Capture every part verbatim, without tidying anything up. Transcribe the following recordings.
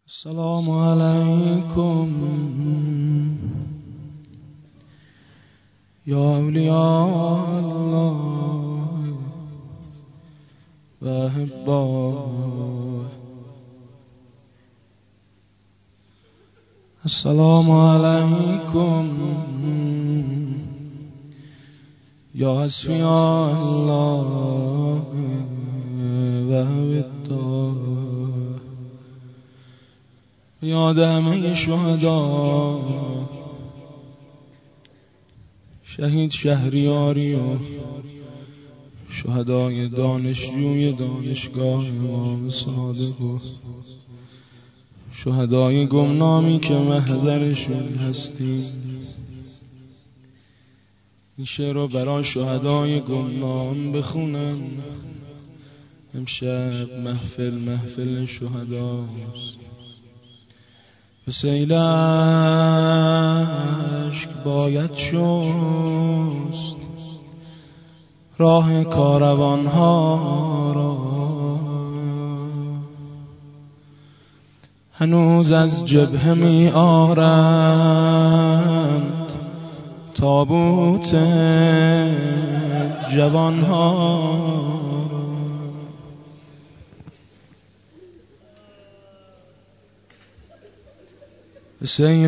السلام علیکم یا اولیاء الله و احباه. السلام علیکم یا اصفیاء الله و احباه. یاد همه شهدا، شهید شهریاری و شهدای دانشجوی دانشگاه امام صادق و شهدای گمنامی که محضرشون هستیم. این شعر رو برای شهدای گمنام بخونم. امشب محفل محفل شهداست. به سیل اشک باید شست راه کاروان ها را، هنوز از جبهه می آرند تابوت جوان ها. سیل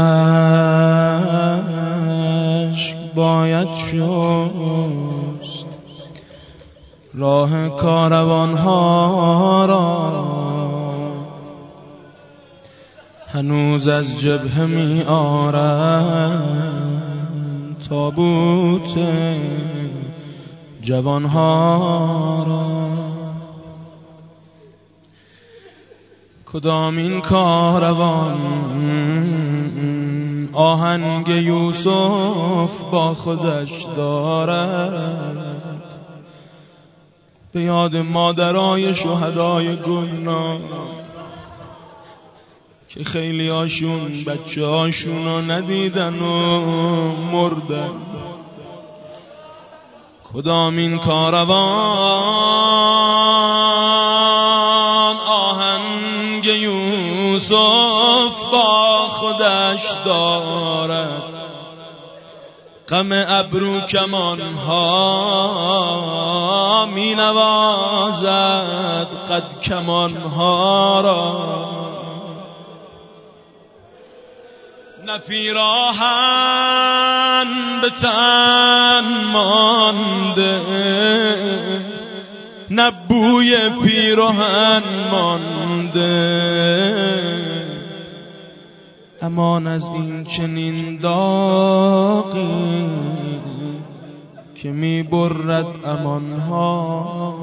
اشک باید شست راه کاروان ها را، هنوز از جبهه می آرند تابوت جوان ها را. کدامین کاروان آهنگ یوسف با خودش دارد؟ به یاد مادرای شهدای گمنام که خیلی هاشون بچه هاشون رو ندیدن و مردن. کدامین کاروان آهنگ یوسف با خودش دارد؟ غم ابرو کمان ها می نوازد قد کمان ها را. نه پیراهن به تن مانده، نه بوی پیراهن مانده، امان از این چنین داغی که می برد امانها.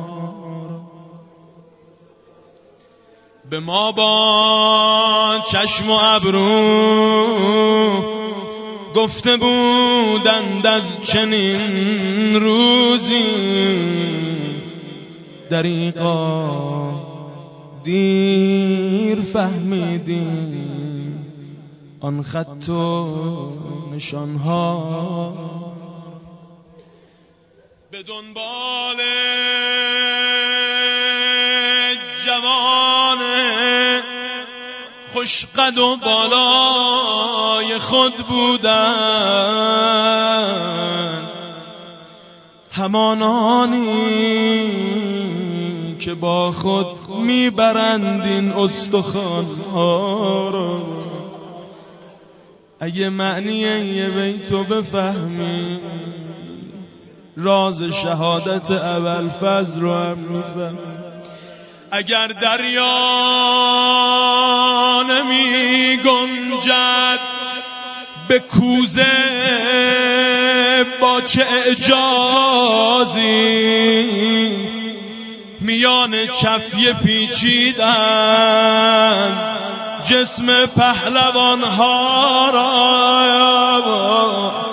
به ما با چشم و ابرو گفته بودند از چنین روزی، دریغا دیر فهمیدیم آن خط و نشانها. به دنبال جوان خوشقد و بالای خود بودن، همانانی که با خود میبرند این استخوان‌ها را. اگه معنی یه بیتو بفهمی راز شهادت ابوالفضل رو هم میفهمی. اگر دریا نمی گنجد به کوزه با چه اعجازی، میان چفیه پیچیدن جسم پهلوان ها را.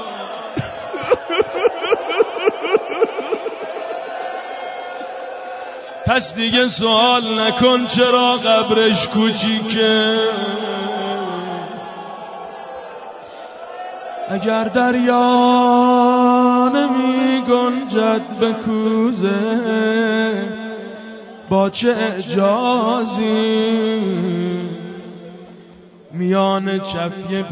پس دیگه سوال نکن چرا قبرش کوچیکه. اگر دریا نمی گنجد به کوزه با چه اعجازی، میان چفیه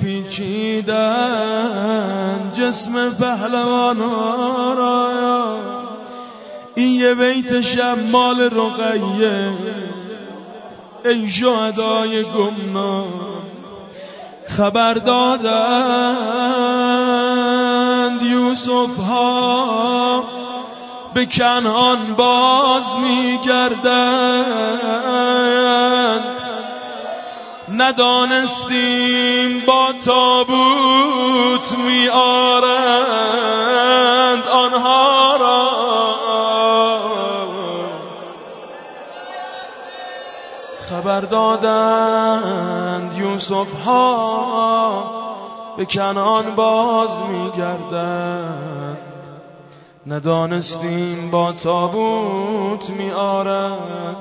پیچیدن جسم پهلوانا را. این یه بیت شمال رقیه ای شهدای گمنام خبر دادند یوسف ها به کنعان باز میگردند. ندانستیم با تابوت میآرند آنها را. خبر دادند یوسف ها به کنعان باز میگردند. ندانستیم با تابوت میآرند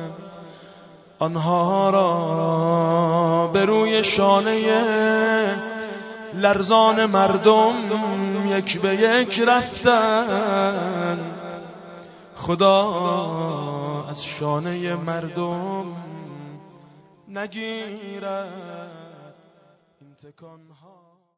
آنها را. به روی شانه لرزان مردم یک به یک رفتن. خدا از شانه مردم نگیرد این تکانها.